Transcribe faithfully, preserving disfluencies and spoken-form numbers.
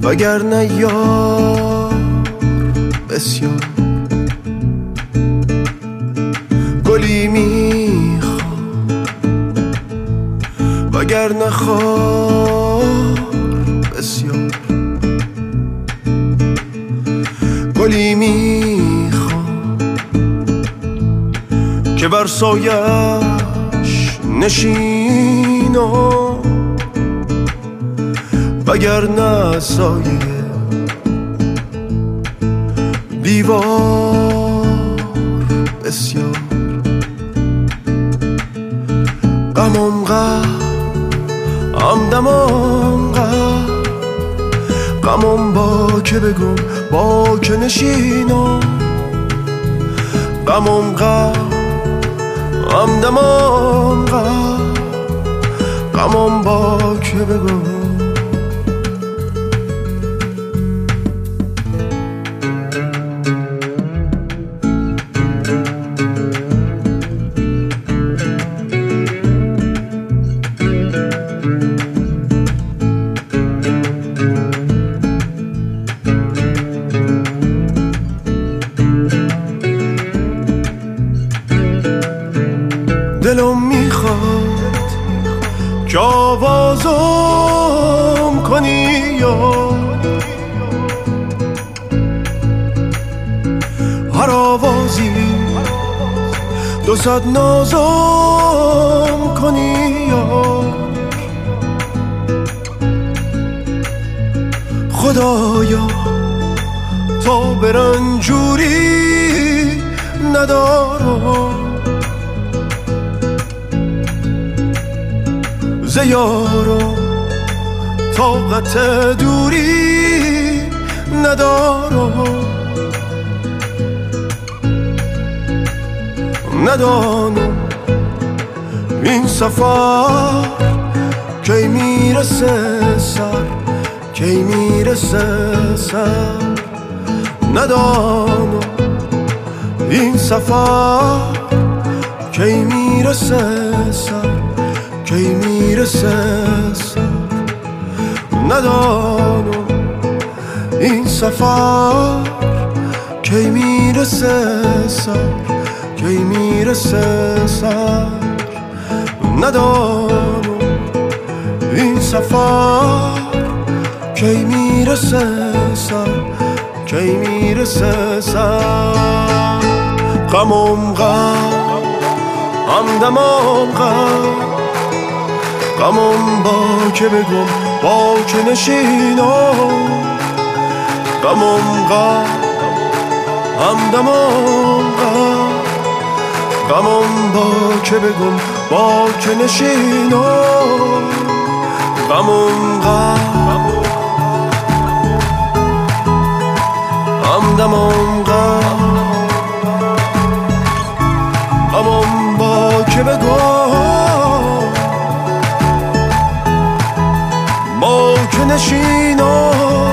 وگرنه یار بسیار. گلی میخوام وگرنه خار بسیار. گلی میخوام که بر سایش نشینم وگرنه سایه دیوار بسیار. غمم غم همدمم غم غمم با که بگم با که نشینم. غمم غم همدمم غم غمم با که بگم. دلم میخواد که آوازم کنی یا هر آوازی دو صد نازم کنی یا خدایا تا به رنجوری ندارم ز یارم طاقت دوری ندارم. ندانم این سفر کی میرسه سر کی میرسه سر. ندانم این سفر کی میرسه سر کی میرسه سر. ندانم این سفر کی میرسه سر کی میرسه سر. ندانم این سفر کی میرسه سر کی میرسه سر. غمم غم همدمم غم غمم با که بگم با که نشینم. غمم غم همدمم غم غمم با که بگم با که نشینم. غمم غم همدمم غم غمم با که بگم با که نشینم.